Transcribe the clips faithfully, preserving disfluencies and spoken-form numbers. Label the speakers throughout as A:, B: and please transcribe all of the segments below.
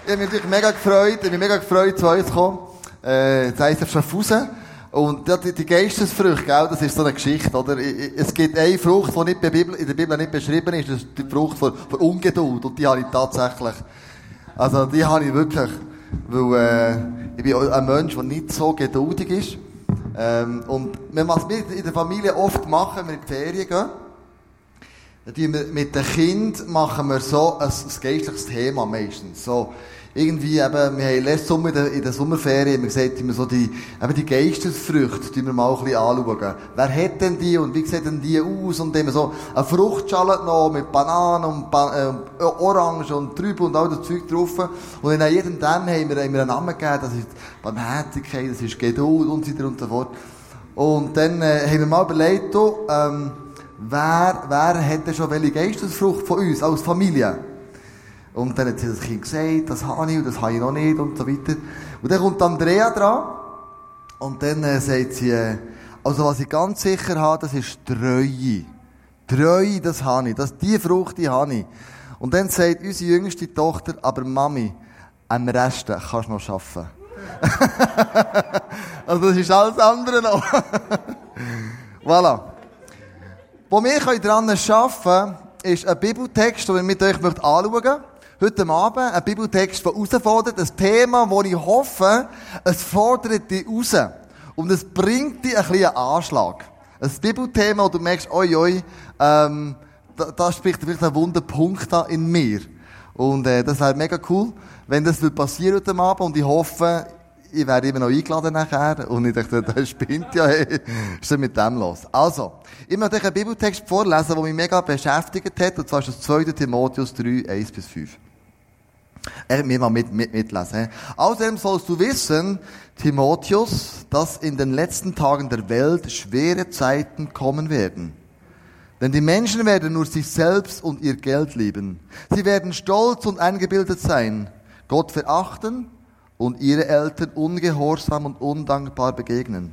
A: Ich habe mich natürlich mega gefreut, ich habe mich mega gefreut, zu euch zu kommen. Äh, das heisst, Schaffhausen. Und ja, die, die Geistesfrucht, gell, das ist so eine Geschichte, oder? Es gibt eine Frucht, die nicht in der Bibel nicht beschrieben ist, das ist die Frucht von, von Ungeduld. Und die habe ich tatsächlich. Also, die habe ich wirklich. Weil, äh, ich bin ein Mensch, der nicht so geduldig ist. Ähm, und was wir in der Familie oft machen, wenn wir in die Ferien gehen, dann mit den Kindern machen wir so ein, ein geistliches Thema meistens. So, irgendwie eben, wir haben letzten Sommer in der, in der Sommerferien immer gesagt, wir so die, eben die Geistesfrüchte, die wir mal ein bisschen anschauen. Wer hat denn die und wie sehen denn die aus? Und immer so eine Fruchtschale noch mit Bananen und ba äh, Orange und Trübe und all das Zeug drauf. Und in jedem dann haben wir, haben wir einen Namen gegeben, das ist Barmherzigkeit, das ist Geduld und so weiter und so fort. Und dann äh, haben wir mal überlegt, ähm, wer, wer hat denn schon welche Geistesfrucht von uns als Familie? Und dann hat sie das Kind gesagt, das habe ich und das habe ich noch nicht und so weiter. Und dann kommt Andrea dran und dann äh, sagt sie, äh, also was ich ganz sicher habe, das ist Treue. Treue, das habe ich. Das, die Frucht, die habe ich. Und dann sagt unsere jüngste Tochter, aber Mami, am Rest kannst du noch arbeiten. Also das ist alles andere noch. Voilà. Wo wir daran arbeiten können, ist ein Bibeltext, den ich mit euch anschauen möchte. Heute Abend ein Bibeltext, der herausfordert. Ein Thema, das ich hoffe, es fordert dich raus. Und es bringt dich ein bisschen einen Anschlag. Ein Bibelthema, wo du merkst, oi, oi, ähm, da, da spricht vielleicht ein Wunderpunkt da in mir. Und äh, das wäre mega cool, wenn das passieren heute Abend. Und ich hoffe, ich werde immer noch eingeladen nachher. Und ich dachte, das spinnt ja, hey, ist denn mit dem los? Also, ich möchte euch einen Bibeltext vorlesen, der mich mega beschäftigt hat. Und zwar ist das zweite Timotheus drei, eins bis fünf. Er mir mal mit, mit, mitlesen. Außerdem sollst du wissen, Timotheus, dass in den letzten Tagen der Welt schwere Zeiten kommen werden. Denn die Menschen werden nur sich selbst und ihr Geld lieben. Sie werden stolz und eingebildet sein, Gott verachten und ihre Eltern ungehorsam und undankbar begegnen.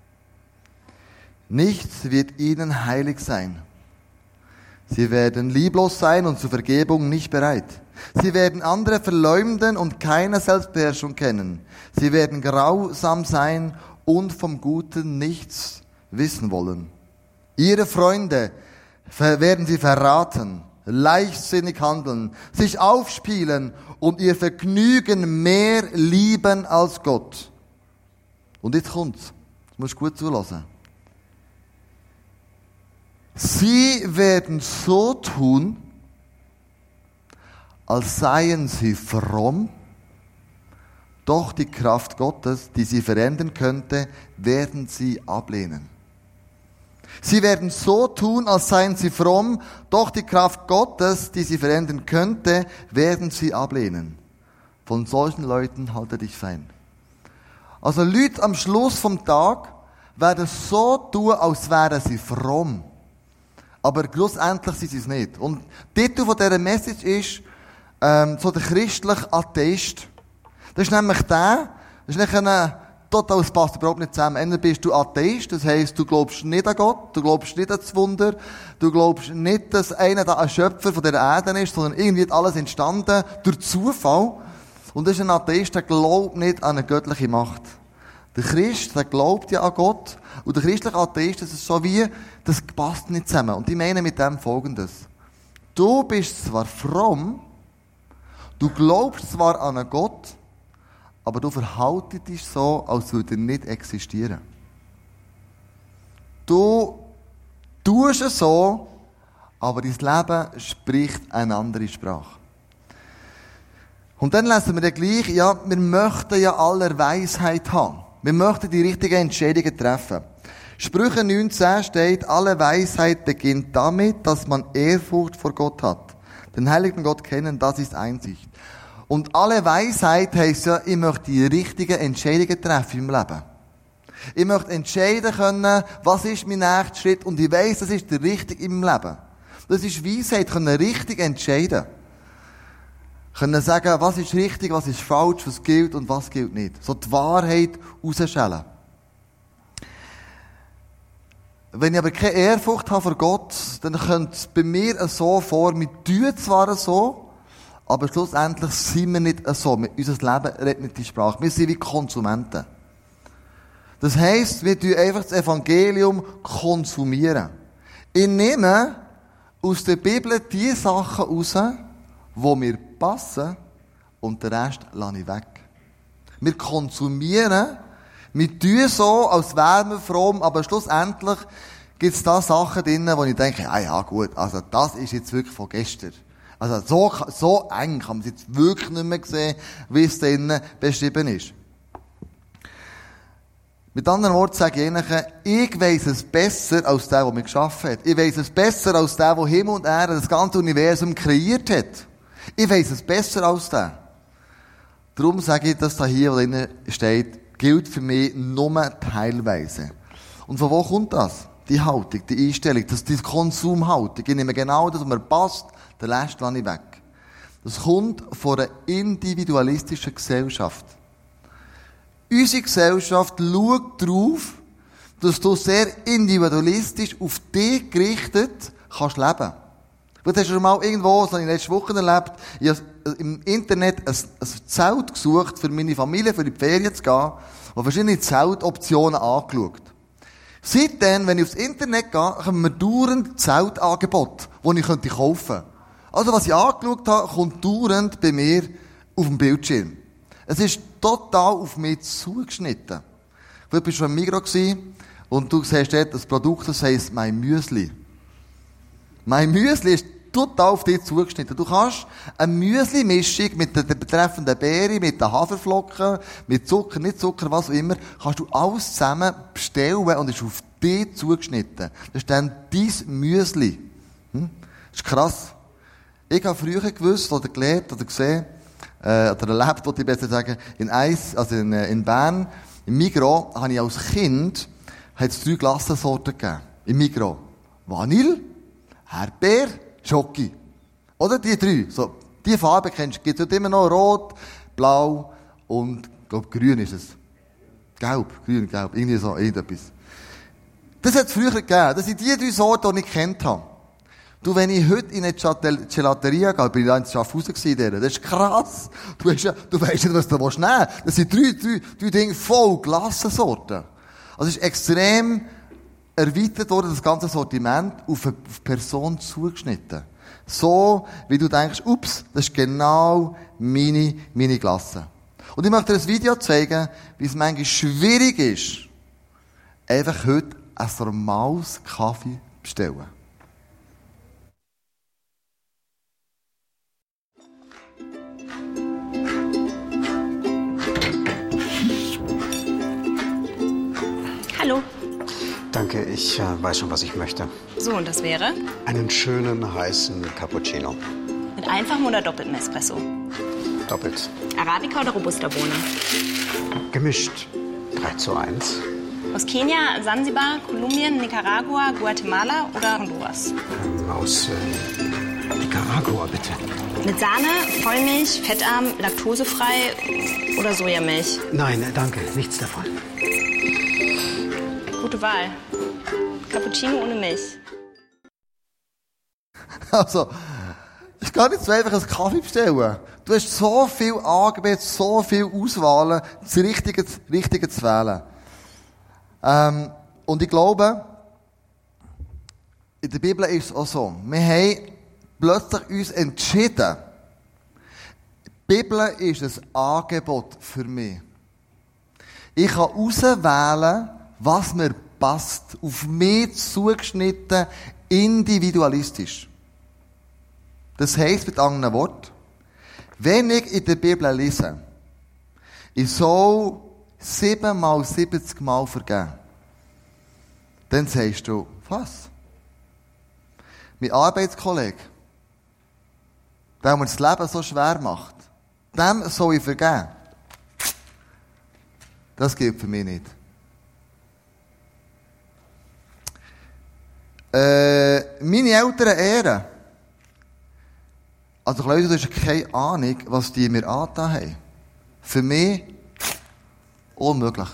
A: Nichts wird ihnen heilig sein. Sie werden lieblos sein und zur Vergebung nicht bereit. Sie werden andere verleumden und keine Selbstbeherrschung kennen. Sie werden grausam sein und vom Guten nichts wissen wollen. Ihre Freunde werden sie verraten, leichtsinnig handeln, sich aufspielen und ihr Vergnügen mehr lieben als Gott. Und jetzt kommt's. Du musst gut zulassen. Sie werden so tun, als seien sie fromm, doch die Kraft Gottes, die sie verändern könnte, werden sie ablehnen. Sie werden so tun, als seien sie fromm, doch die Kraft Gottes, die sie verändern könnte, werden sie ablehnen. Von solchen Leuten halte dich fern. Also Leute am Schluss vom Tag werden so tun, als wären sie fromm. Aber schlussendlich sind sie es nicht. Und der Titel von dieser Message ist, ähm, so der christliche Atheist. Das ist nämlich der, das ist nicht ein total, das passt überhaupt nicht zusammen. Entweder bist du Atheist, das heisst, du glaubst nicht an Gott, du glaubst nicht an das Wunder, du glaubst nicht, dass einer da ein Schöpfer von der Erde ist, sondern irgendwie ist alles entstanden durch Zufall. Und das ist ein Atheist, der glaubt nicht an eine göttliche Macht. Der Christ, der glaubt ja an Gott. Und der christliche Atheist, das ist so wie, das passt nicht zusammen. Und ich meine mit dem Folgendes. Du bist zwar fromm, du glaubst zwar an einen Gott, aber du verhaltest dich so, als würde er nicht existieren. Du tust es so, aber dein Leben spricht eine andere Sprache. Und dann lesen wir dann gleich, ja, wir möchten ja aller Weisheit haben. Wir möchten die richtigen Entscheidungen treffen. Sprüche neunzehn steht, alle Weisheit beginnt damit, dass man Ehrfurcht vor Gott hat. Den heiligen Gott kennen, das ist Einsicht. Und alle Weisheit heisst ja, ich möchte die richtigen Entscheidungen treffen im Leben. Ich möchte entscheiden können, was ist mein nächster Schritt, und ich weiss, das ist der richtige im Leben. Das ist Weisheit, können richtig entscheiden. Können sagen, was ist richtig, was ist falsch, was gilt und was gilt nicht. So die Wahrheit rausschälen. Wenn ich aber keine Ehrfurcht habe vor Gott, dann kommt es bei mir so vor, wir tun zwar so, Aber schlussendlich sind wir nicht so. Unser Leben redet nicht die Sprache. Wir sind wie Konsumenten. Das heisst, wir tun einfach das Evangelium konsumieren. Ich nehme aus der Bibel die Sachen raus, die mir passen, und den Rest lasse ich weg. Wir konsumieren, wir tun so, als wären wir fromm, aber schlussendlich gibt es da Sachen drin, wo ich denke, ah ja gut, also das ist jetzt wirklich von gestern. Also so, so eng kann man es jetzt wirklich nicht mehr sehen, wie es drinnen beschrieben ist. Mit anderen Worten sage ich Ihnen, ich weiss es besser als der, der mich geschaffen hat. Ich weiss es besser als der, der Himmel und Erde, das ganze Universum kreiert hat. Ich weiss es besser als der. Darum sage ich, dass da hier, wo drinnen steht, gilt für mich nur teilweise. Und von wo kommt das? Die Haltung, die Einstellung, das, die Konsumhaltung. Ich nehme genau das, was mir passt, den Rest lasse ich weg. Das kommt von einer individualistischen Gesellschaft. Unsere Gesellschaft schaut darauf, dass du sehr individualistisch auf dich gerichtet kannst leben. Du hast schon mal irgendwo, das habe ich letzte Woche erlebt, ich habe im Internet ein, ein Zelt gesucht, für meine Familie, für die Ferien zu gehen, und verschiedene Zeltoptionen angeschaut. Seitdem, wenn ich aufs Internet gehe, kommen mir dauernd Zeltangebote, die ich könnte kaufen. Also, was ich angeschaut habe, kommt dauernd bei mir auf dem Bildschirm. Es ist total auf mich zugeschnitten. Du bist schon im Migros und du siehst dort das Produkt, das heisst mein Müsli. Mein Müsli ist total auf dich zugeschnitten. Du kannst eine Müsli-Mischung mit der betreffenden Beere, mit den Haferflocken, mit Zucker, nicht Zucker, was auch immer, kannst du alles zusammen bestellen und ist auf dich zugeschnitten. Das ist dann dein Müsli. Hm? Das ist krass. Ich habe früher gewusst oder gelernt oder gesehen, äh, oder erlebt, wollte ich besser sagen, in Eis, also in, in Bern, im Migros, habe ich als Kind, hat es drei Glassensorten gegeben. Im Migros. Vanille, Erdbeer, Schoki. Oder die drei. So, die Farbe kennst du. Gibt es immer noch rot, blau und, ich glaube, grün ist es. Gelb, grün, gelb. Irgendwie so, irgendetwas. Das hat es früher gegeben. Das sind die drei Sorten, die ich kennt habe. Du, wenn ich heute in eine Gelateria gehe, bin ich da in Schaffhausen gewesen, das ist krass. Du weißt ja, du weißt nicht, was du nehmen willst. Das sind drei, drei, drei Dinge voll Glassensorten. Also es ist extrem erweitert worden, das ganze Sortiment, auf eine Person zugeschnitten. So, wie du denkst, ups, das ist genau meine, meine Glasse. Und ich möchte dir ein Video zeigen, wie es manchmal schwierig ist, einfach heute ein normales Kaffee bestellen.
B: Hallo.
C: Danke, ich äh, weiß schon, was ich möchte.
B: So, und das wäre?
C: Einen schönen, heißen Cappuccino.
B: Mit einfachem oder doppeltem Espresso?
C: Doppelt.
B: Arabica oder Robusta-Bohne?
C: Gemischt. drei zu eins.
B: Aus Kenia, Sansibar, Kolumbien, Nicaragua, Guatemala oder Honduras?
C: Ähm, aus äh, Nicaragua, bitte.
B: Mit Sahne, Vollmilch, fettarm, laktosefrei oder Sojamilch?
C: Nein, danke, nichts davon.
B: Gute Wahl. Cappuccino ohne Milch.
A: Also, ich kann nicht so einfach einen Kaffee bestellen. Du hast so viel Angebot, so viel Auswahlen, das Richtige, das Richtige zu wählen. Ähm, und ich glaube, in der Bibel ist es auch so. Wir haben plötzlich uns entschieden, die Bibel ist ein Angebot für mich. Ich kann auswählen, was mir passt, auf mich zugeschnitten, individualistisch. Das heisst mit anderen Worten, wenn ich in der Bibel lese, ich soll sieben mal siebzig Mal vergeben, dann sagst du, was? Mein Arbeitskollege, der mir das Leben so schwer macht, dem soll ich vergeben. Das gilt für mich nicht. Äh, meine Eltern ehren. Also Leute, du hast keine Ahnung, was die mir angetan haben. Für mich unmöglich.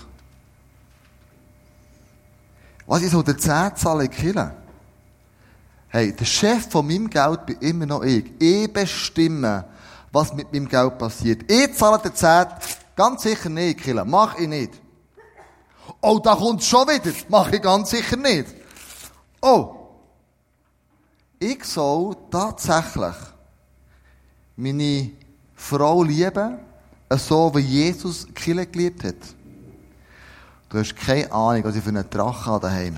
A: Was ich so der zehn zahlen in die Kirche? Hey, der Chef von meinem Geld bin immer noch ich. Ich bestimme, was mit meinem Geld passiert. Ich zahle den Zehnten ganz sicher nicht, Kille. Mach ich nicht. Oh, da kommt schon wieder. Mach ich ganz sicher nicht. Oh. Ich soll tatsächlich meine Frau lieben, so wie Jesus die Kille geliebt hat. Du hast keine Ahnung, was ich für einen Drachen habe daheim.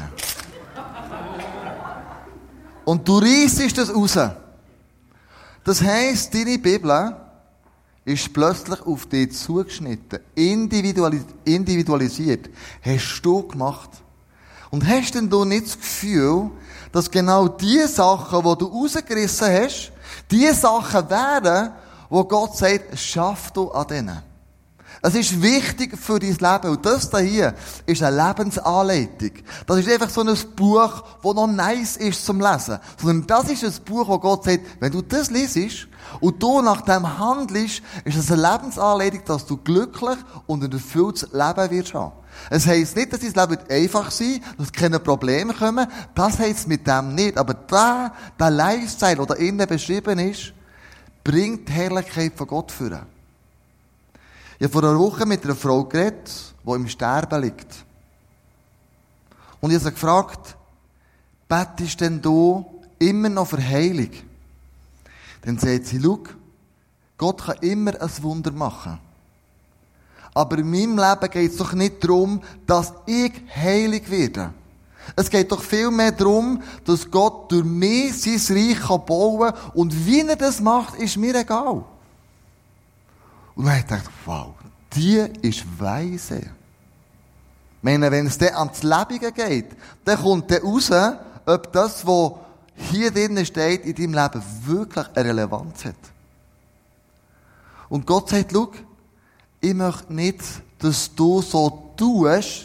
A: Und du reissest das raus. Das heisst, deine Bibel ist plötzlich auf dich zugeschnitten, individualis- individualisiert. Hast du gemacht. Und hast denn du nicht das Gefühl, dass genau die Sachen, die du rausgerissen hast, die Sachen wären, wo Gott sagt, schaff du an denen. Es ist wichtig für dein Leben. Und das hier ist eine Lebensanleitung. Das ist einfach so ein Buch, das noch nice ist zum Lesen. Sondern das ist ein Buch, wo Gott sagt, wenn du das liest und du nach dem handelst, ist es eine Lebensanleitung, dass du glücklich und ein erfülltes Leben wirst haben. Es heisst nicht, dass dein Leben einfach sein wird, dass keine Probleme kommen. Das heisst mit dem nicht. Aber der, der Lifestyle, der da innen beschrieben ist, bringt die Herrlichkeit von Gott führen. Ich habe vor einer Woche mit einer Frau geredet, die im Sterben liegt. Und ich habe sie gefragt, betest denn du immer noch für Heilung? Dann sagt sie, schau, Gott kann immer ein Wunder machen. Aber in meinem Leben geht es doch nicht darum, dass ich heilig werde. Es geht doch viel mehr darum, dass Gott durch mich sein Reich bauen kann. Und wie er das macht, ist mir egal. Und dann habe ich gedacht, wow, die ist weise. Ich meine, wenn es dann ans Lebige geht, dann kommt dann raus, ob das, was hier drinnen steht, in deinem Leben wirklich eine Relevanz hat. Und Gott sagt, schau, ich möchte nicht, dass du so tust,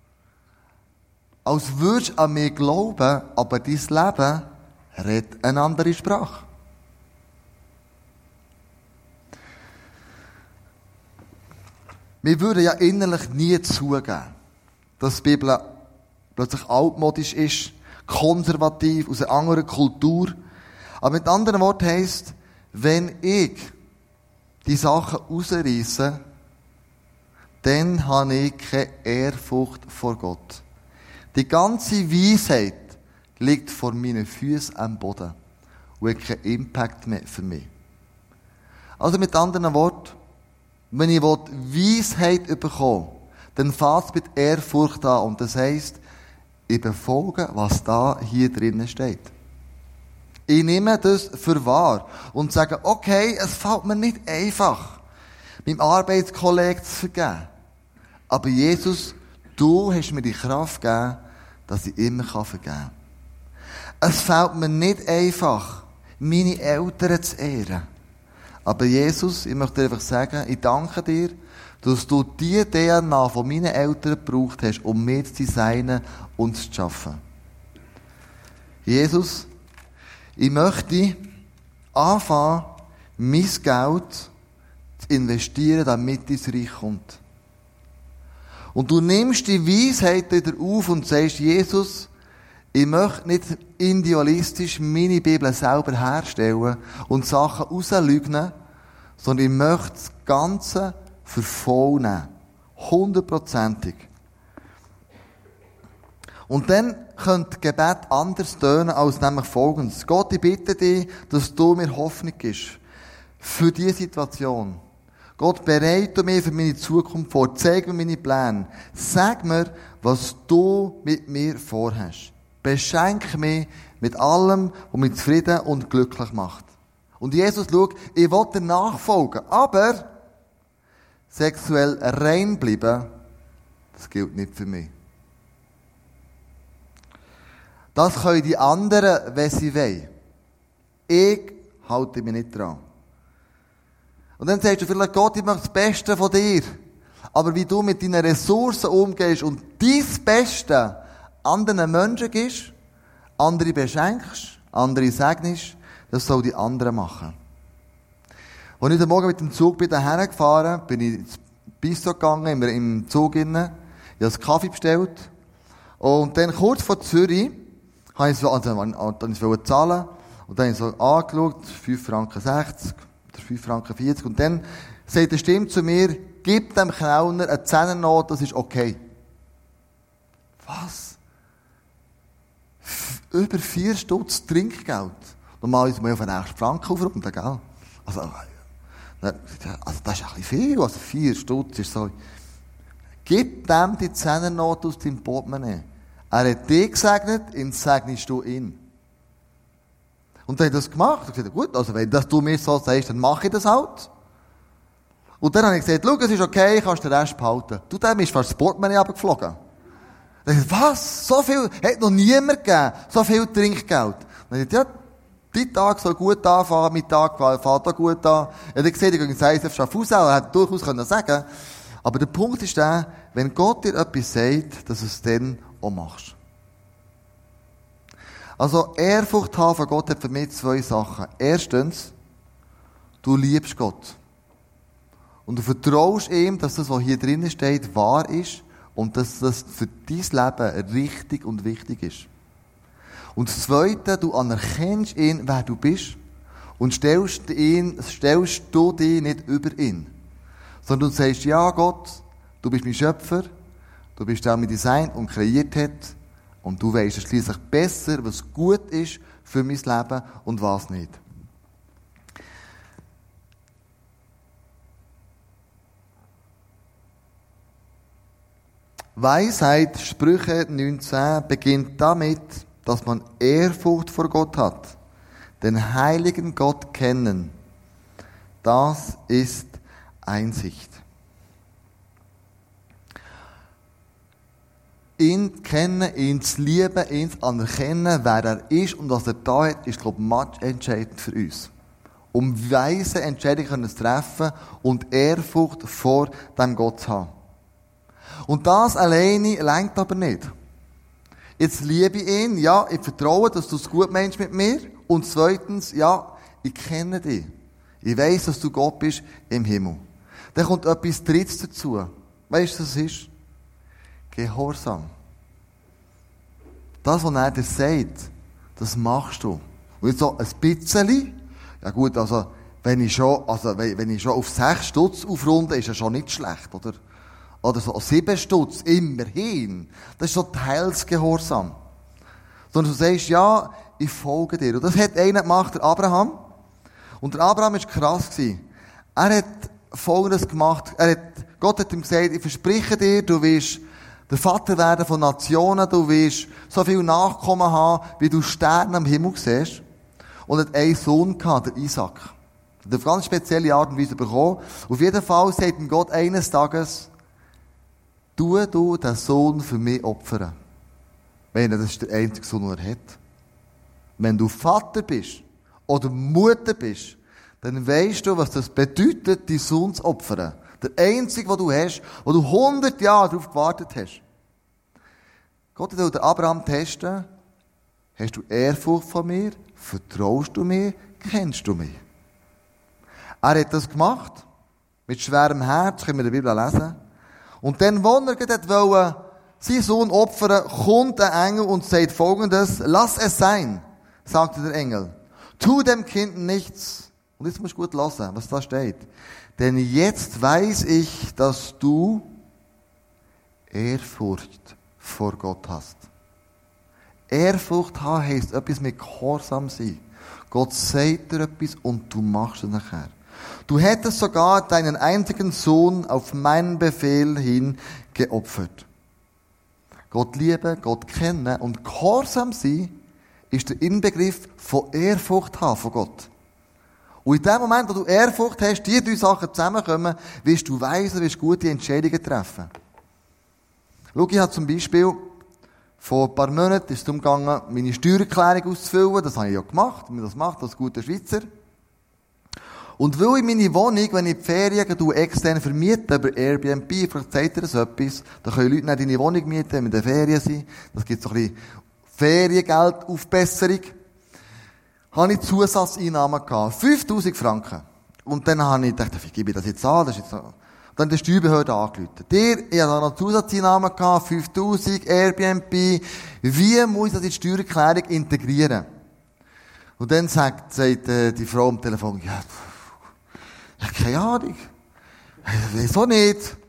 A: als würdest du an mich glauben, aber dein Leben redet eine andere Sprache. Wir würden ja innerlich nie zugeben, dass die Bibel plötzlich altmodisch ist, konservativ, aus einer anderen Kultur. Aber mit anderen Worten heisst, wenn ich die Sachen rausreisse, dann habe ich keine Ehrfurcht vor Gott. Die ganze Weisheit liegt vor meinen Füßen am Boden und hat keinen Impact mehr für mich. Also mit anderen Worten, wenn ich Weisheit bekomme, dann fängt es mit Ehrfurcht an. Und das heisst, ich befolge, was da hier drinnen steht. Ich nehme das für wahr und sage, okay, es fällt mir nicht einfach, meinem Arbeitskollegen zu vergeben. Aber Jesus, du hast mir die Kraft gegeben, dass ich immer vergeben kann. Es fällt mir nicht einfach, meine Eltern zu ehren. Aber Jesus, ich möchte dir einfach sagen, ich danke dir, dass du die D N A von meinen Eltern gebraucht hast, um mich zu designen und zu schaffen. Jesus, ich möchte anfangen, mein Geld zu investieren, damit dein Reich kommt. Und du nimmst die Weisheit wieder auf und sagst, Jesus, ich möchte nicht individualistisch meine Bibel selber herstellen und Sachen rauslügen, sondern ich möchte das Ganze für voll nehmen. Hundertprozentig. Und dann könnte Gebet anders tönen als nämlich folgendes. Gott, ich bitte dich, dass du mir Hoffnung gibst für diese Situation. Gott, bereite mich für meine Zukunft vor. Zeig mir meine Pläne. Sag mir, was du mit mir vorhast. Beschenk mich mit allem, was mich zufrieden und glücklich macht. Und Jesus, schau, ich will dir nachfolgen, aber sexuell rein bleiben, das gilt nicht für mich. Das können die anderen, wenn sie wollen. Ich halte mich nicht dran. Und dann sagst du vielleicht, Gott, ich möchte das Beste von dir. Aber wie du mit deinen Ressourcen umgehst und dein Beste anderen Menschen gibst, andere beschenkst, andere segnest, das soll die anderen machen. Als ich heute Morgen mit dem Zug bin daher gefahren, bin ich ins Bistro gegangen, im Zug innen, ich habe einen Kaffee bestellt. Und dann kurz vor Zürich, habe ich so, also, dann ich zahlen, und dann habe ich so angeschaut, fünf Franken sechzig, oder fünf Franken vierzig. Und dann sagt die Stimme zu mir, gib dem Kellner eine Zehnernote, das ist okay. Was? F- über vier Stutz Trinkgeld. Normalerweise muss ich auf den nächsten Franken aufrunden, gell? Also, also, das ist ein bisschen viel, also vier Stutz ist so. Gib dem die Zehnernote aus deinem Portemonnaie. Er hat dich gesegnet, ihn segnest du ihn. Und dann hat er das gemacht. Und gesagt, gut, also wenn das du mir so sagst, dann mache ich das halt. Und dann habe ich gesagt, schau, es ist okay, kannst den Rest behalten. Du, dem ist fast das Portemonnaie runtergeflogen. Dann habe ich gesagt, was? So viel? Hat noch niemand gegeben. So viel Trinkgeld. Dann habe ich gesagt, ja, dein Tag soll gut anfangen, mein Tag fängt auch gut an. Er hat gesehen, ich gehe ins I S F Schaffhausen, er hätte durchaus können sagen. Aber der Punkt ist der, wenn Gott dir etwas sagt, dass du es dann auch machst. Also, Ehrfurcht haben von Gott hat für mich zwei Sachen. Erstens, du liebst Gott. Und du vertraust ihm, dass das, was hier drinnen steht, wahr ist und dass das für dein Leben richtig und wichtig ist. Und das Zweite, du anerkennst ihn, wer du bist und stellst, ihn, stellst du dich nicht über ihn. Sondern du sagst, ja Gott, du bist mein Schöpfer, du bist der, der mich designt und kreiert hat und du weisst schliesslich besser, was gut ist für mein Leben und was nicht. Weisheit, Sprüche neunzehn, beginnt damit, dass man Ehrfurcht vor Gott hat. Den heiligen Gott kennen. Das ist Einsicht. Ihn kennen, ihn zu lieben, ihn zu anerkennen, wer er ist und was er da hat, ist, glaube ich, entscheidend für uns. Um weise Entscheidungen zu treffen und Ehrfurcht vor dem Gott zu haben. Und das alleine reicht aber nicht. Jetzt liebe ich ihn, ja, ich vertraue, dass du es gut meinst mit mir. Und zweitens, ja, ich kenne dich. Ich weiss, dass du Gott bist im Himmel. Dann kommt etwas Drittes dazu. Weißt du, was es ist? Gehorsam. Das, was er dir sagt, das machst du. Und jetzt so ein bisschen, ja gut, also, wenn ich schon, also, wenn ich schon auf sechs Stutz aufrunde, ist ja schon nicht schlecht, oder? Oder so sieben Stutz, immerhin. Das ist so Teilsgehorsam. Sondern du sagst, ja, ich folge dir. Und das hat einer gemacht, der Abraham. Und der Abraham war krass gewesen. Er hat Folgendes gemacht. Er hat, Gott hat ihm gesagt, ich verspreche dir, du wirst der Vater werden von Nationen, du wirst so viele Nachkommen haben, wie du Sterne am Himmel siehst. Und er hat einen Sohn gehabt, der Isaac. Er hat auf ganz spezielle Art und Weise bekommen. Auf jeden Fall sagt ihm Gott eines Tages, tu du den Sohn für mich opfern. Wenn das ist der einzige Sohn, den er hat. Wenn du Vater bist oder Mutter bist, dann weisst du, was das bedeutet, deinen Sohn zu opfern. Der einzige, den du hast, wo du hundert Jahre darauf gewartet hast. Gott will den Abraham testen. Hast du Ehrfurcht von mir? Vertraust du mir? Kennst du mich? Er hat das gemacht. Mit schwerem Herz, können wir in der Bibel lesen. Und dann, wo er gerade wollte, seinen Sohn opfern, kommt ein Engel und sagt Folgendes: Lass es sein, sagte der Engel. Tu dem Kind nichts. Und jetzt musst du gut hören, was da steht. Denn jetzt weiß ich, dass du Ehrfurcht vor Gott hast. Ehrfurcht haben heisst etwas mit Gehorsam sein. Gott sagt dir etwas und du machst es nachher. Du hättest sogar deinen einzigen Sohn auf meinen Befehl hin geopfert. Gott lieben, Gott kennen und Gehorsam sein ist der Inbegriff von Ehrfurcht haben von Gott. Und in dem Moment, wo du Ehrfurcht hast, die drei Sachen zusammenkommen, wirst du weise, wirst gute Entscheidungen treffen. Schau, ich habe zum Beispiel vor ein paar Monaten ist es darum gegangen, meine Steuererklärung auszufüllen. Das habe ich ja gemacht, wie man das macht als guter Schweizer. Und weil ich meine Wohnung, wenn ich in die Ferien gehe, extern vermiete, über Airbnb, vielleicht sagt ihr das etwas, da können Leute nicht deine Wohnung mieten, wenn wir in den Ferien sind. Das gibt so ein bisschen Feriengeldaufbesserung. Habe ich Zusatzeinnahmen gehabt. fünftausend Franken. Und dann habe ich gedacht, wie gebe ich das jetzt an? Das ist jetzt so. Dann die Steuerbehörde angerufen. Der, ich habe noch Zusatzeinnahmen gehabt, fünftausend, Airbnb. Wie muss ich das in die Steuererklärung integrieren? Und dann sagt, sagt äh, die Frau am Telefon, ja, Ja, keine Ahnung. Wieso nicht?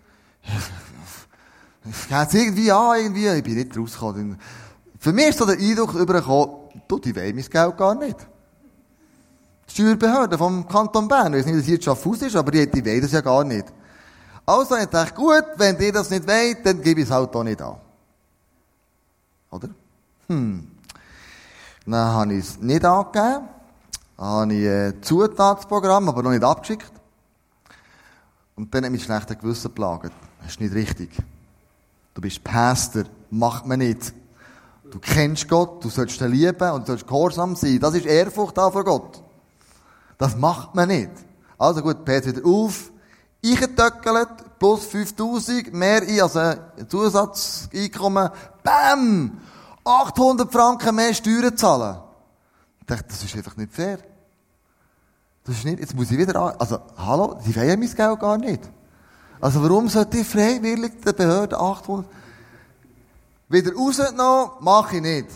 A: Ich gehe jetzt irgendwie an, irgendwie. Ich bin nicht rausgekommen. Für mich ist so der Eindruck übergekommen, du, die wollen mein Geld gar nicht. Die Steuerbehörde vom Kanton Bern, ich weiß nicht, wie das hier in Schaffhausen ist, aber die, die wollen das ja gar nicht. Also, ich dachte, gut, wenn ihr das nicht wollt, dann gebe ich es halt auch nicht an. Oder? Hm. Dann habe ich es nicht angegeben. Dann habe ich ein Zutatsprogramm, aber noch nicht abgeschickt. Und dann hat mich schlechter Gewissen geplagt. Das ist nicht richtig. Du bist Pastor. Macht man nicht. Du kennst Gott, du sollst ihn lieben und du sollst gehorsam sein. Das ist Ehrfurcht da vor Gott. Das macht man nicht. Also gut, P C wieder auf, eingetöckelt, plus fünftausend, mehr ein, also ein Zusatzeinkommen, bam! achthundert Franken mehr Steuern zahlen. Ich dachte, das ist einfach nicht fair. Das ist nicht, jetzt muss ich wieder an, also, hallo, die wollen mein Geld gar nicht. Also warum sollte ich freiwillig der Behörde achthundert wieder rausgenommen, mache ich nicht.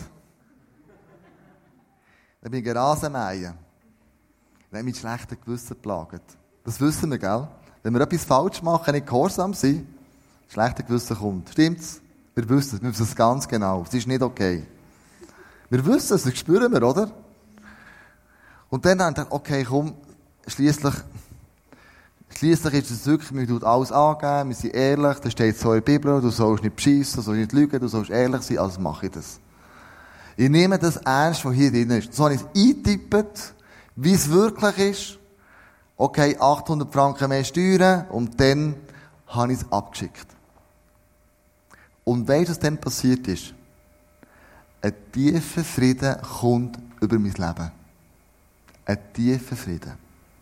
A: Dann bin ich Rasenmähen. Dann hat mich schlechter Gewissen geplagt. Das wissen wir, gell? Wenn wir etwas falsch machen, nicht gehorsam sind, schlechter Gewissen kommt. Stimmt's? Wir wissen es, wir wissen es ganz genau. Es ist nicht okay. Wir wissen es, das spüren wir, oder? Und dann haben wir gedacht, okay, komm, schliesslich, schliesslich ist es wirklich, wir tun alles angeben, wir sind ehrlich, da steht so in der Bibel, du sollst nicht beschissen, du sollst nicht lügen, du sollst ehrlich sein, also mache ich das. Ich nehme das ernst, was hier drin ist. So habe ich es eingetippt, wie es wirklich ist. Okay, achthundert Franken mehr Steuern, und dann habe ich es abgeschickt. Und weißt du, was dann passiert ist? Ein tiefer Frieden kommt über mein Leben. Ein tiefer Frieden.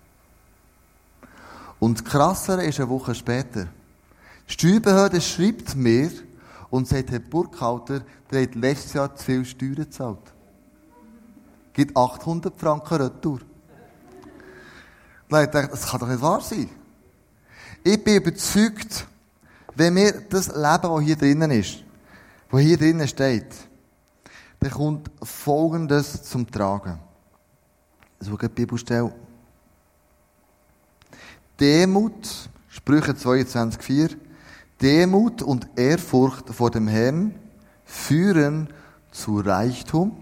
A: Und das Krassere ist eine Woche später. Die Steuerbehörde schreibt mir und sagt, Herr Burkhalter, der hat letztes Jahr zu viel Steuern gezahlt. Gibt achthundert Franken retour. Dann dachte ich, das kann doch nicht wahr sein. Ich bin überzeugt, wenn wir das leben, was hier drinnen ist, was hier drinnen steht, dann kommt Folgendes zum Tragen. So eine Bibelstelle. Demut, Sprüche zweiundzwanzig vier, Demut und Ehrfurcht vor dem Herrn führen zu Reichtum,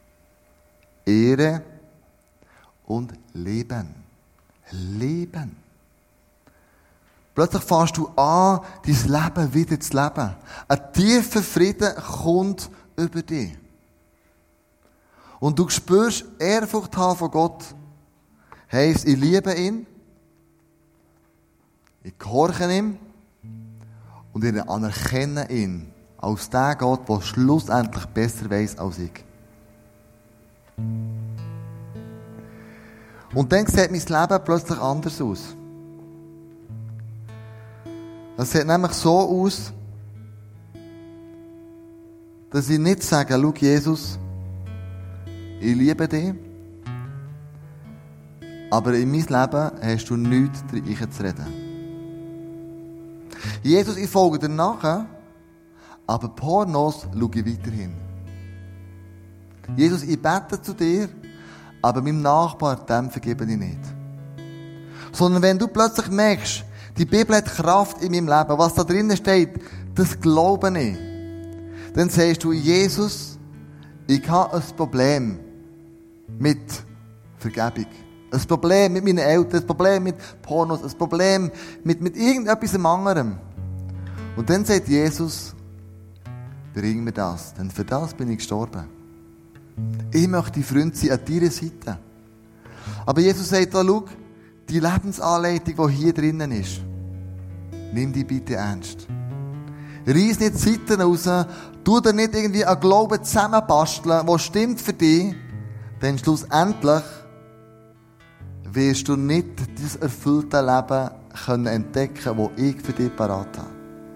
A: Ehre und Leben. Leben. Plötzlich fängst du an, dein Leben wieder zu leben. Ein tiefer Frieden kommt über dich. Und du spürst Ehrfurcht haben von Gott. Heisst, ich liebe ihn, ich gehorche ihm und ich anerkenne ihn als der Gott, der schlussendlich besser weiss als ich. Und dann sieht mein Leben plötzlich anders aus. Es sieht nämlich so aus, dass ich nicht sage, schau Jesus, ich liebe dich, aber in mein Leben hast du nichts reinzureden. Jesus, ich folge dir nachher, aber Pornos schaue ich weiterhin. Jesus, ich bete zu dir, aber meinem Nachbar, dem vergebe ich nicht. Sondern wenn du plötzlich merkst, die Bibel hat Kraft in meinem Leben, was da drinnen steht, das glaube ich. Dann sagst du, Jesus, ich habe ein Problem mit Vergebung. Ein Problem mit meinen Eltern, ein Problem mit Pornos, ein Problem mit, mit irgendetwas anderem. Und dann sagt Jesus, bring mir das, denn für das bin ich gestorben. Ich möchte Freund sein an deiner Seite. Aber Jesus sagt, da, schau, die Lebensanleitung, die hier drinnen ist, nimm die bitte ernst. Reiss nicht die Seiten raus, tu dir nicht irgendwie einen Glauben zusammenbasteln, der stimmt für dich, denn schlussendlich wirst du nicht das erfüllte Leben können entdecken, das ich für dich parat habe.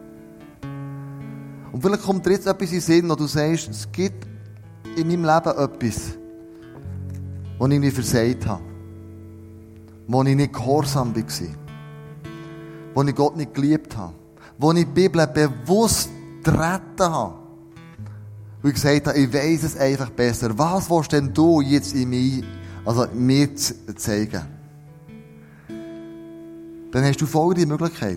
A: Und vielleicht kommt dir jetzt etwas in den Sinn, wo du sagst, es gibt in meinem Leben etwas, wo ich nicht versagt habe, wo ich nicht gehorsam war, wo ich Gott nicht geliebt habe, wo ich die Bibel bewusst getreten habe, wo ich gesagt habe, ich weiss es einfach besser. Was willst denn du jetzt in mir, also mir zeigen? dann hast du folgende Möglichkeit.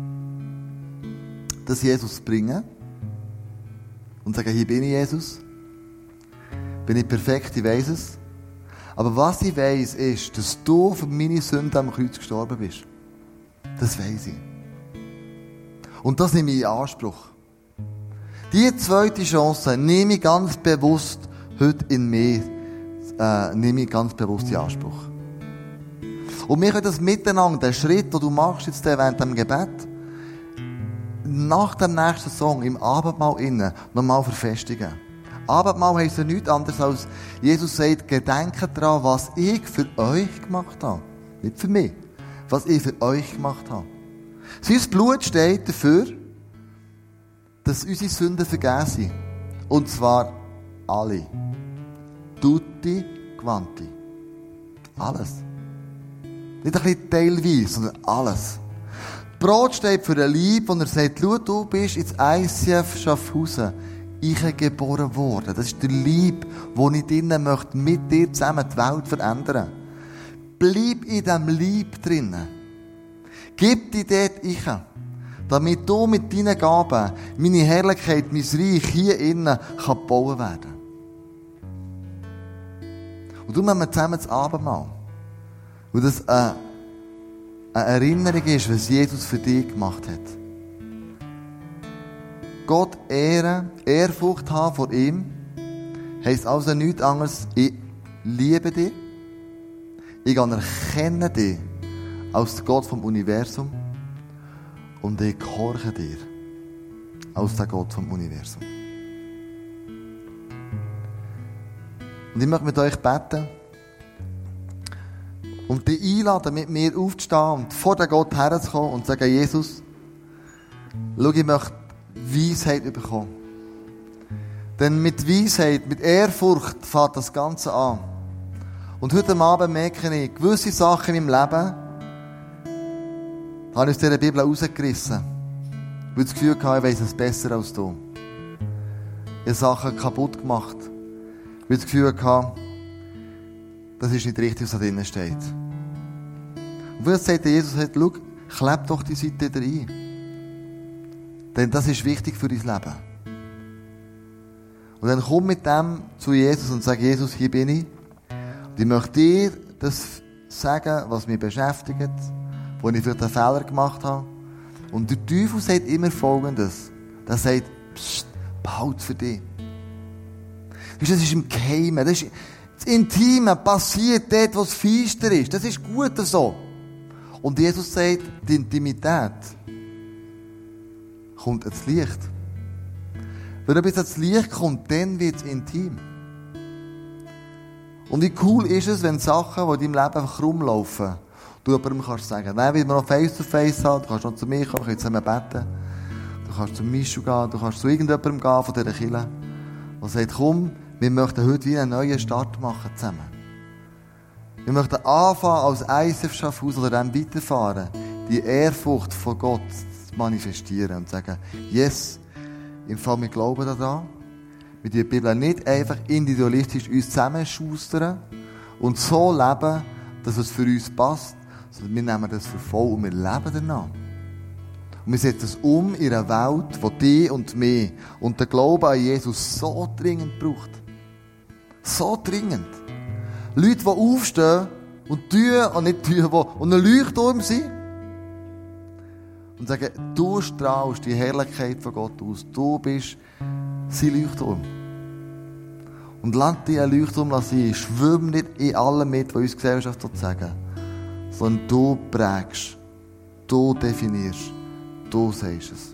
A: Das Jesus bringen und sagen, hier bin ich Jesus. Bin ich perfekt, ich weiss es. Aber was ich weiss, ist, dass du für meine Sünden am Kreuz gestorben bist. Das weiss ich. Und das nehme ich in Anspruch. Diese zweite Chance nehme ich ganz bewusst heute in mir, äh, nehme ich ganz bewusst in Anspruch. Und wir können das miteinander, den Schritt, den du machst jetzt während dem Gebet, nach dem nächsten Song im Abendmahl innen nochmal verfestigen. Abendmahl heisst ja nichts anderes als, Jesus sagt, gedenkt daran, was ich für euch gemacht habe. Nicht für mich. Was ich für euch gemacht habe. Sein Blut steht dafür, dass unsere Sünden vergeben sind. Und zwar alle. Tutti quanti. Alles. Nicht ein bisschen teilweise, sondern alles. Brot steht für eine Liebe, und er sagt, schau, du bist ins I C F Schaffhausen eingeboren worden. Das ist der Liebe, wo ich drinnen möchte, mit dir zusammen die Welt verändern. Bleib in diesem Lieb drinnen. Gib dich dort ein, damit du mit deinen Gaben meine Herrlichkeit, mein Reich hier innen kann gebaut werden. Und du machen wir zusammen das Abendmahl. Und das eine, eine Erinnerung ist, was Jesus für dich gemacht hat. Gott ehren, Ehrfurcht haben vor ihm, heisst also nichts anderes, ich liebe dich, ich anerkenne dich als Gott vom Universum und ich gehorche dir als der Gott vom Universum. Und ich möchte mit euch beten und dich einladen, mit mir aufzustehen und vor den Gott herzukommen und zu sagen, Jesus, schau, ich möchte Weisheit bekommen. Denn mit Weisheit, mit Ehrfurcht fängt das Ganze an. Und heute Abend merke ich, gewisse Sachen in meinem Leben habe ich aus dieser Bibel rausgerissen. Weil ich das Gefühl hatte, ich weiss es besser als du. Ich habe Sachen kaputt gemacht. Weil ich das Gefühl hatte, das ist nicht richtig, was da drinnen steht. Und weil jetzt sagt Jesus, schau, kleb doch die Seite da rein. Denn das ist wichtig für dein Leben. Und dann komm mit dem zu Jesus und sag, Jesus, hier bin ich. Und ich möchte dir das sagen, was mich beschäftigt, wo ich vielleicht einen Fehler gemacht habe. Und der Teufel sagt immer Folgendes. Er sagt, pst, behalte für dich. Das ist im Geheimen. Das ist das Intime passiert dort, wo es feister ist. Das ist gut so. Und Jesus sagt, die Intimität kommt ins Licht. Wenn er bis ins Licht kommt, dann wird es intim. Und wie cool ist es, wenn Sachen, die in deinem Leben einfach rumlaufen, du jemandem kannst sagen, nein, will man noch face to face haben, du kannst noch zu mir kommen, wir können zusammen beten. Du kannst zu Michu gehen, du kannst zu irgendjemandem gehen von dieser Kirche, der sagt, komm, wir möchten heute wieder einen neuen Start machen zusammen. Wir möchten anfangen, als I C F Schaffhausen oder dann weiterfahren, die Ehrfurcht von Gott zu manifestieren und zu sagen, yes, im Fall, wir glauben daran. Wir die Bibel nicht einfach individualistisch uns zusammenschustern und so leben, dass es für uns passt, sondern wir nehmen das für voll und wir leben danach. Und wir setzen es um in einer Welt, die dich und mich und den Glauben an Jesus so dringend braucht. So dringend. Leute, die aufstehen und tun und nicht tun, die und ein Leuchtturm sind. Und sagen, du strahlst die Herrlichkeit von Gott aus. Du bist sein Leuchtturm. Und lass dich ein Leuchtturm sein. Schwimm nicht in allem mit, was uns Gesellschaft sagen, sondern du prägst. Du definierst. Du sagst es.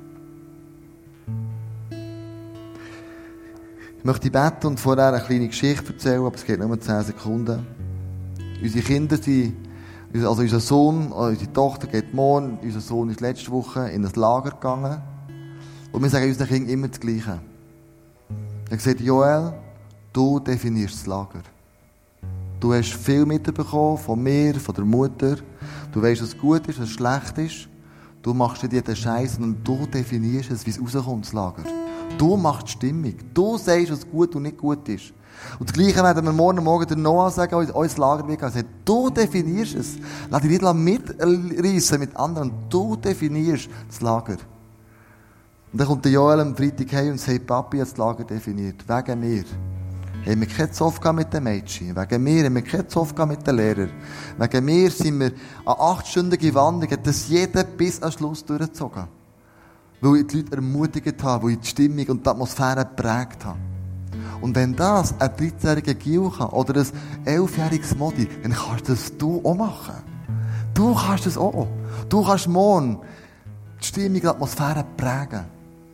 A: Ich möchte beten und vorher eine kleine Geschichte erzählen, aber es geht nur zehn Sekunden. Unsere Kinder sind, also unser Sohn, unsere Tochter geht morgen, unser Sohn ist letzte Woche in ein Lager gegangen. Und wir sagen unseren Kindern immer das Gleiche. Er hat gesagt, Joel, du definierst das Lager. Du hast viel mitbekommen von mir, von der Mutter. Du weißt, was gut ist, was schlecht ist. Du machst nicht jeden Scheiß, sondern du definierst es, wie es rauskommt, das Lager. Du machst die Stimmung. Du sagst, was gut und nicht gut ist. Und das Gleiche werden wir morgen Morgen der Noah sagen, uns, uns Lager wird gehen. Du definierst es. Lass dich nicht mitreissen mit anderen. Du definierst das Lager. Und dann kommt der Joel am Freitag heim und sagt, Papi hat das Lager definiert. Wegen mir. Haben wir keinen Zoff mit den Mädchen. Wegen mir haben wir keinen Zoff mit den Lehrern. Wegen mir sind wir an achtstündige Wanderung, das jeder bis am Schluss durchgezogen. Weil ich die Leute ermutigt habe, weil ich die Stimmung und die Atmosphäre geprägt habe. Und wenn das ein dreizehnjähriger Gil kann, oder ein elfjähriges Modi, dann kannst das du auch machen. Du kannst das auch. Du kannst morgen die Stimmung und die Atmosphäre prägen.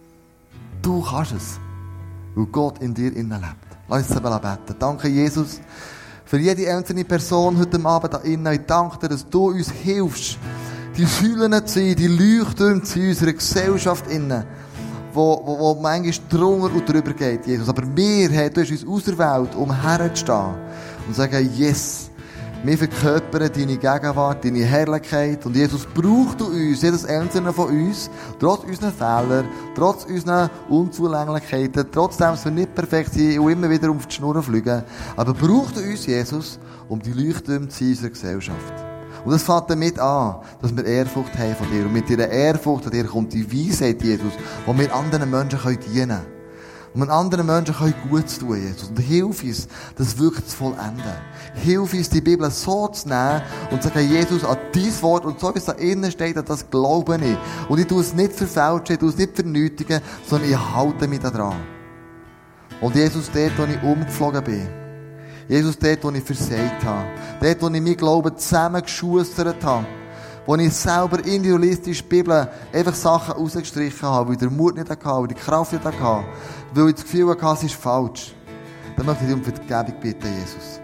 A: Du kannst es. Weil Gott in dir innen lebt. Lass uns zusammen beten. Danke, Jesus, für jede einzelne Person heute Abend da innen. Ich danke dir, dass du uns hilfst, die Säulen zu sein, die Leuchttürme zu sein, unserer Gesellschaft innen, wo, wo, wo manchmal drunter und drüber geht, Jesus. Aber wir, hey, du hast uns auserwählt, um herzustehen und zu sagen, yes, wir verkörpern deine Gegenwart, deine Herrlichkeit. Und Jesus braucht uns, jedes einzelne von uns, trotz unserer Fehler, trotz unserer Unzulänglichkeiten, trotzdem, dass wir nicht perfekt sind und immer wieder auf die Schnur fliegen. Aber braucht uns, Jesus, um die Leuchttürme zu sein unserer Gesellschaft. Und das fängt damit an, dass wir Ehrfurcht haben von dir. Und mit dieser Ehrfurcht an dir kommt die Weisheit, Jesus, wo wir anderen Menschen dienen können. Um anderen Menschen gut zu tun, Jesus. Und hilf uns, das wirklich zu vollenden. Hilf uns, die Bibel so zu nehmen und zu sagen, Jesus, an dein Wort und so wie es da innen steht, an das glaube ich. Und ich tue es nicht verfälschen, ich tue es nicht vernötigen, sondern ich halte mich daran. Und Jesus, dort, wo ich umgeflogen bin, Jesus, dort, wo ich versagt habe, dort, wo ich meinen Glauben zusammengeschustert habe, wo ich selber individualistisch die Bibel einfach Sachen rausgestrichen habe, weil ich den Mut nicht hatte, weil ich die Kraft nicht hatte, weil ich das Gefühl hatte, es ist falsch. Dann möchte ich dich um Vergebung bitten, Jesus.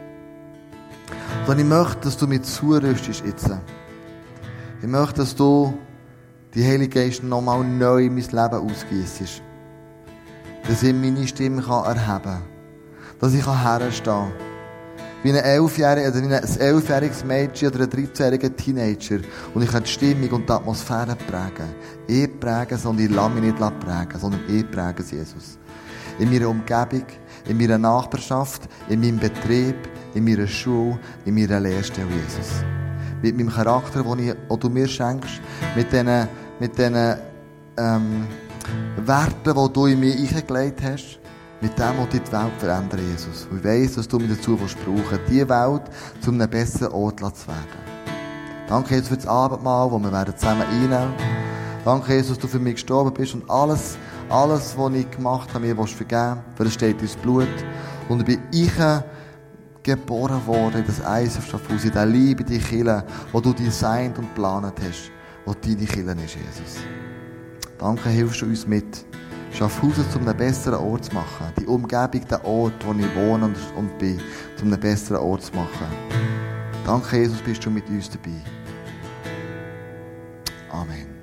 A: Und ich möchte, dass du mich zurüstest jetzt. Ich möchte, dass du die Heilige Geist nochmal neu in mein Leben ausgießt. Dass ich meine Stimme erheben kann. Dass ich herstehen kann. Wie ein elfjähriger, oder wie ein elfjähriges Mädchen oder ein dreizehnjähriger Teenager. Und ich kann die Stimmung und die Atmosphäre prägen. Ich präge es und ich lasse mich nicht prägen, sondern ich präge es, Jesus. In meiner Umgebung, in meiner Nachbarschaft, in meinem Betrieb, in meiner Schule, in meiner Lehrstelle, Jesus. Mit meinem Charakter, den, ich, den du mir schenkst, mit diesen, mit diesen ähm, Werten, die du in mich eingelegt hast. Mit dem, was die Welt verändern, Jesus. Und ich weiss, dass du mich dazu brauchen, diese Welt zu einem besseren Ort zu werden. Danke, Jesus, für das Abendmahl, das wir zusammen einnehmen. Danke, Jesus, dass du für mich gestorben bist und alles, alles, was ich gemacht habe, mir vergeben. Für das steht ins Blut. Und ich bin ich geboren worden in das Eisenstoffhaus, in der Liebe, in die Kirche, die du designt und geplant hast, wo deine Kirche ist, Jesus. Danke, hilfst du uns mit. Schaff Hause zu einem besseren Ort zu machen. Die Umgebung, den Ort, wo ich wohne und, und bin, zu einem besseren Ort zu machen. Danke, Jesus, bist du mit uns dabei. Amen.